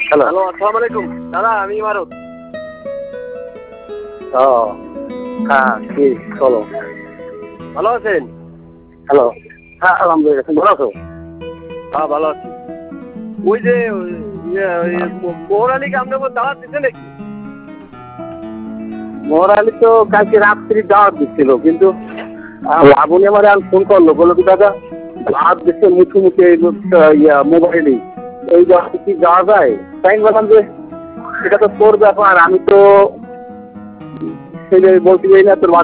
Hello. Hello, আসসালামু আলাইকুম দাদা, আমি ইমারত। ও হ্যাঁ, কি বলো। ভালো আছেন? হ্যালো। হ্যাঁ, আলহামদুলিল্লাহ। তুমি ভালো আছো? হ্যাঁ, ভালো আছি। ওই যে মোহর আলীকে আপনাকে দাওয়াত দিচ্ছে নাকি? মোহর আলী তো কালকে রাত্রি দাওয়াত দিচ্ছিল, কিন্তু লাবণী আমার ফোন করলো, বললো কি দাদা দাওয়াত দিচ্ছে মুখে মুখে মোবাইলে, এই দাওয়াতে কি যাওয়া যায়? তাই আমি বললাম যে সেটা তো তোর ব্যাপার, আমি তো সেটা বলতে চাই না, তোর